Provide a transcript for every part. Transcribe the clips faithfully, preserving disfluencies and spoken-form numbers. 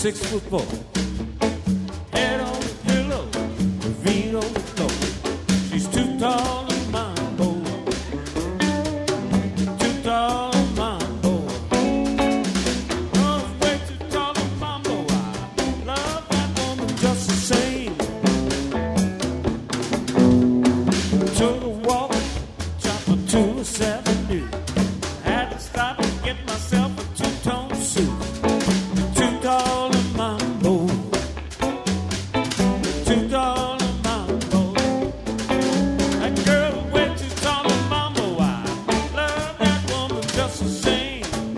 six foot four. Head on the pillow, her feet on the floor. She's too tall and mambo, too tall and mambo. Oh, way too tall and mambo. I love that woman just the same. Took a walk, chopped her to a seventy. Had to stop and get myself a two-tone suit. Too tall and mambo, too tall and mambo. That girl way too tall and mambo. I love that woman just the same.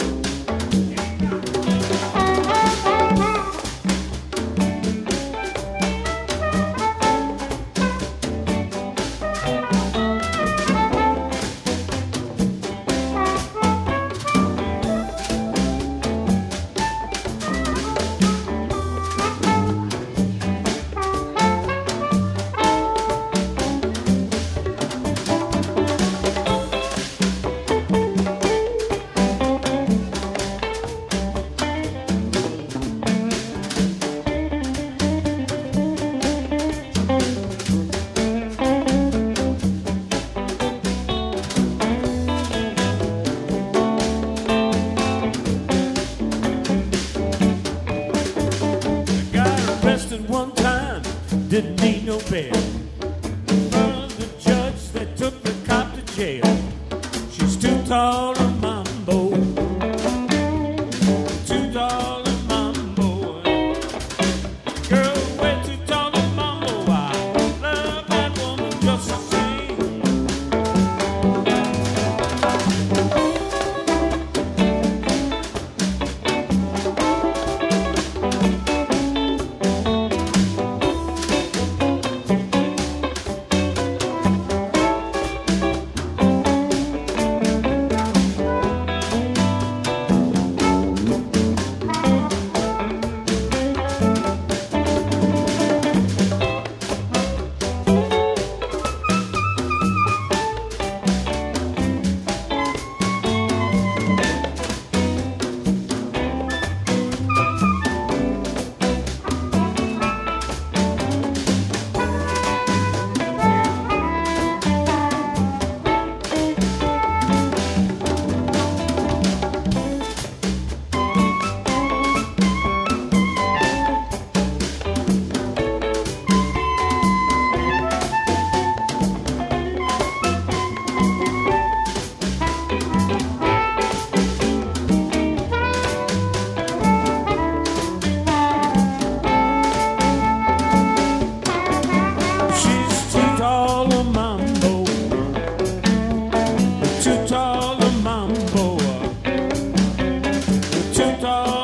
One time, didn't need no bail. From the judge that took the cop to jail. She's too tall and mambo, too tall and mambo. Girl, way too tall and mambo. I love that woman just the same. Too tall and mambo, too tall.